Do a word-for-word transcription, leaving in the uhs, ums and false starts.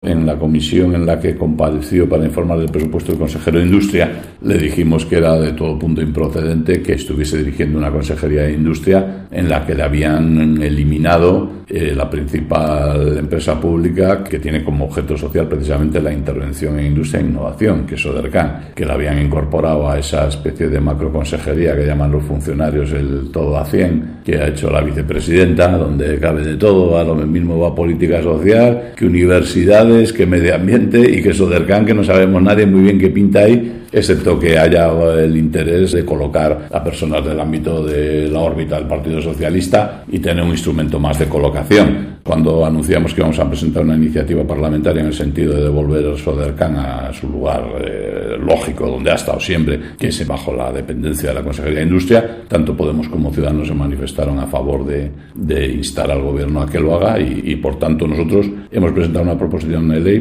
En la comisión en la que compareció para informar del presupuesto el consejero de Industria, le dijimos que era de todo punto improcedente que estuviese dirigiendo una consejería de Industria en la que le habían eliminado eh, la principal empresa pública que tiene como objeto social precisamente la intervención en industria e innovación, que es Sodercan, que la habían incorporado a esa especie de macroconsejería que llaman los funcionarios el todo a cien, que ha hecho la vicepresidenta, donde cabe de todo, a lo mismo va política social, que universidades, que medio ambiente y que Sodercan, que no sabemos nadie muy bien qué pinta ahí, excepto que haya el interés de colocar a personas del ámbito de la órbita del Partido Socialista y tener un instrumento más de colocación. Cuando anunciamos que íbamos a presentar una iniciativa parlamentaria en el sentido de devolver a Sodercan a su lugar eh, lógico, donde ha estado siempre, que es bajo la dependencia de la Consejería de Industria, tanto Podemos como Ciudadanos se manifestaron a favor de, de instar al Gobierno a que lo haga y, y por tanto nosotros hemos presentado una proposición de ley